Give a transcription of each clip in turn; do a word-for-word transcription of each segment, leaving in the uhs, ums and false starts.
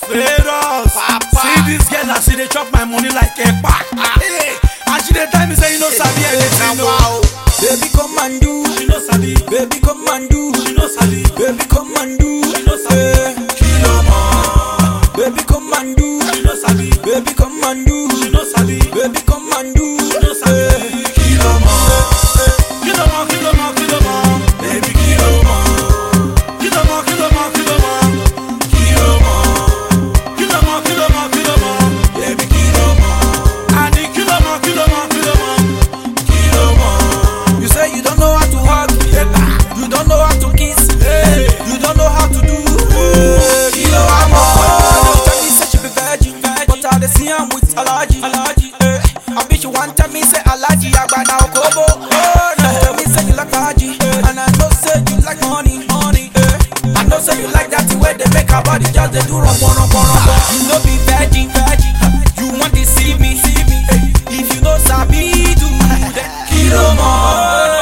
Feroz, see this girl as she dey chop my money like a pack. Hey, and she dey tell me say you no sabi anything. No. Baby come and do, She no sabi. baby come and do, She no sabi. baby come and do, She no sabi. Kilo more. baby come and do, She no sabi. baby come and do, She no sabi. baby come and do, She no sabi. Kilo more. Kilo more, kilo more, kilo more. Baby kilo more. Kilo more, kilo more, kilo more. Kilo more. Kilo more, kilo more, kilo more. Baby kilo more. I need kilo more, kilo more, kilo more. Kilo more. You say you don't know how to hug, you don't know how to kiss, Hey. you don't know how to do. Kilo amor. Tell me say she be virgin, but I dey see am with allergy. allergy. eh. I bet you want tell me say allergy agbada okobo. Oh, no. Tell me say you like allergy, and I know say you like money, money. eh. I know say you like that way they make her body just dey do rumbo rumbo rumbo. You no be virgin, virgin. You want to see me, see me. eh. If you no sabi do, then kilo more.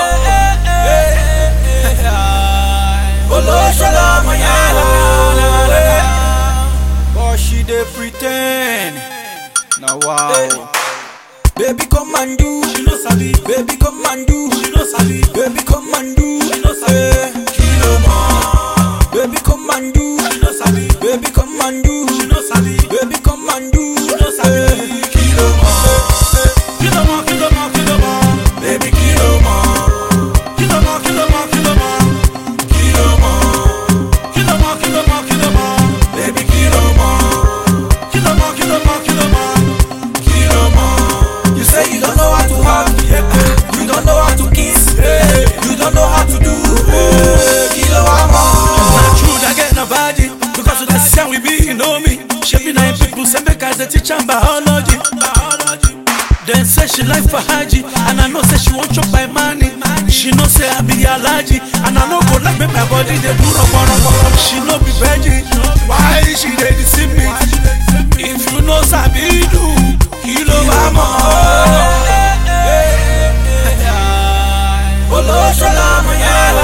But she dey pretend. Now wow. Baby come and do, She no sabi. baby come and do, She no sabi. baby come and do, She no sabi. Kilo more. baby come and do, She no sabi. baby come and do, She no sabi. baby come and do, She no sabi. Kilo more. Kilo more, kilo more, kilo more. Baby kilo more. Kilo more, kilo more, kilo more. Kilo more. Kilo more, kilo more, kilo more. Baby kilo more. Kilo more, kilo more, kilo more. Kilo more. You say you don't know how to hug, you don't know how to kiss, you don't know how to do. Kilo amor. Not true, I get nobody. Because of the same we be, you know me. Shaping nine people, say make us the teacher biology. Then say she like for Haji, and I know say she won't chop my money. She know say I be allergy, and I know go like make my body they do rock on rock. She no be veggie, why she dey deceive me? If you know sabi do, kilo mama. Oloshola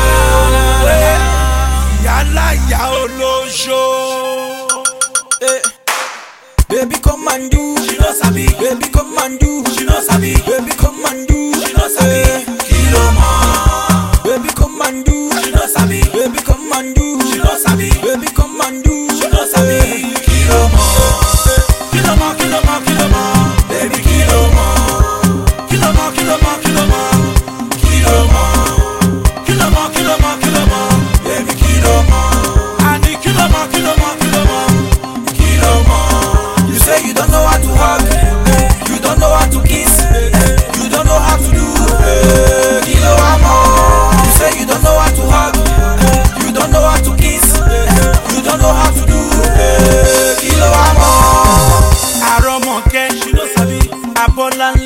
Yala ya olosho. Eh. Baby come and do, She no sabi. baby come and do, She no sabi. baby come and do, She no sabi. Kilo more. baby come and do, She no sabi. baby come and do, She no sabi. baby come and do, She no sabi. Kilo more. Kilo more, kilo more, kilo more. Baby kilo more. Kilo more, kilo more, kilo more. Kilo more. Kilo more, kilo more, kilo more. Baby kilo more. I need kilo more, kilo more, kilo more. Kilo more. You say you don't know how to hug, you don't know how to kiss, you don't know how to do. Kilo amor. You say you don't know how to hug, you don't know how to kiss, you don't know how to do. Kilo amor. Aromoke, she no sabi. Abola